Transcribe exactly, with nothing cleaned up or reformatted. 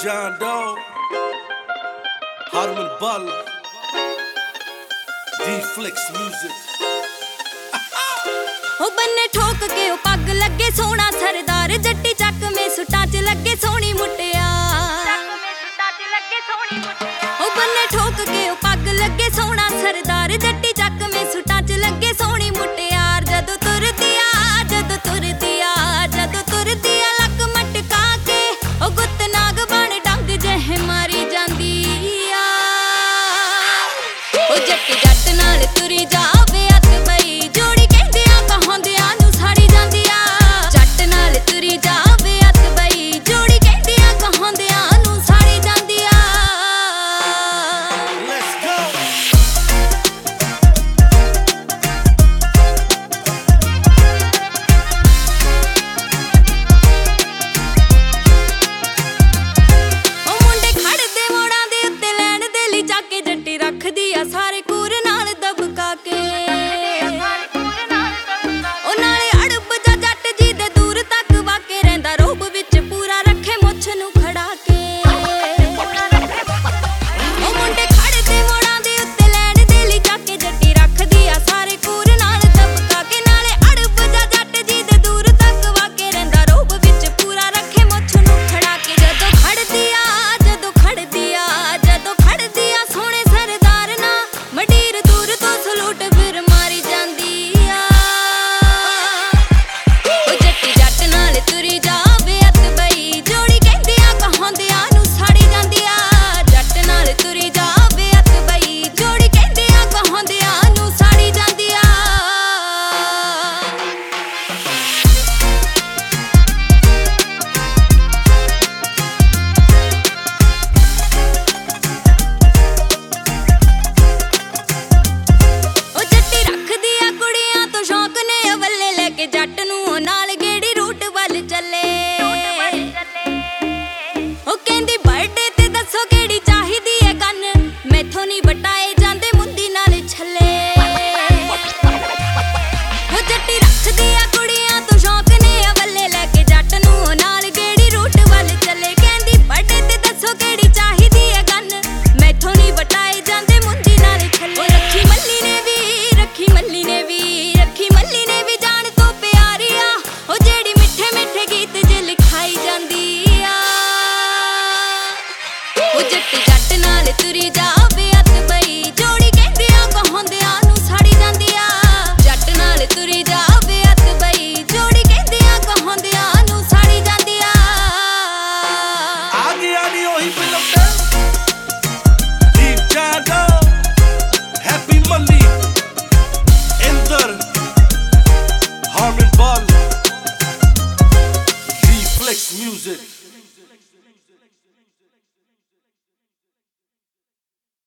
John Doe, Harman Butler, D-Flex Music. ओ बन्ने ठोक के ओ पग लगे सोना सरदार जट्टी चक में सुटा च लगे सोनी मुटिया ओ बन्ने ठोक के ओ पग लगे सोना सरदार जट्टी चक में सुटा च लगे सोनी मुटियार जदों तुरदिया जदों तुरदिया जदों तुरदिया लक मटका के ओ गुत्त नाग बन डंग जह मारी जांदी आ ओ जट्टी जट नाल तुरी जावे अत बई जोड़ी कहंदियां कहांदियां नू साड़ी जांदी आ जट नाल तुरी जावे अत बई जोड़ी कहंदियां कहांदियां नू साड़ी जांदी आ Let's go. ओ मुंडे खड़दे मोड़ां दे उत्ते लैण दे लई जाके जट्टी रखदी आ सारे कूर नाल दबका के ओ नाले अड़ब जा जट जी दे दूर तक वाके रहिंदा रोब विच पूरा रखे मुੱਛ ਨੂੰ खड़ा के ओ मुंडे खड़दे मोड़ां दे उत्ते लैण दे लई जाके जट्टी रखदी आ सारे कूर नाल दबका के नाले अड़ब जा जट जी दे दूर तक वाके रहिंदा रोब विच पूरा रखे ਮੁੱਛ ਨੂੰ खड़ा के जदों खड़दी आ जदों खड़दी आ जदों खड़दी आ सोहणे सरदार ना मंडीर दूर तो सलूट फिर मारी जांदी आ ओ जट्टी जट नाल तुरी जावे अत बई जोड़ी कहंदियां कहांदियां नू साड़ी जांदी आ जट नाल तुरी जावे अत बई जोड़ी कहंदियां कहांदियां नू साड़ी जांदी आ ओ जट्टी रखदी आ कुड़ियां तो शौक ने अवले लेके जट नू ओ नाल गेड़ी रूट वल चले ओ कहंदी बर्थडे ते दसो केड़ी चाहीदी है गन मैथों नहीं बटाए जांदे मुंदी नाल छले ओ जट्टी रखदी आ कुड़ियां तो शौक ने अवले लेके जट नू ओ नाल गेड़ी रूट वल चले कहंदी बर्थडे ते दसो केड़ी चाहीदी है गन मैथों नहीं बटाए जांदे मुंदी नाल छले ओ रखी मल्ली ने भी रखी मल्ली ने भी रखी मल्ली ने भी जान तो प्यारी आ ओ जेड़ी मिठे मिठे गीत जे लिखाई जांदी आ ओ जट्टी जट नाल तुरी जावे अत बई जोड़ी कहंदियां कहांदियां नू साड़ी जांदी आ जट नाल तुरी जावे अत बई जोड़ी कहंदियां कहांदियां नू साड़ी जांदी आ आगे आनी ओही फिल्म ते Deep John Doe, Happy Mully, Inder, Harman Butler, D-Flex Music.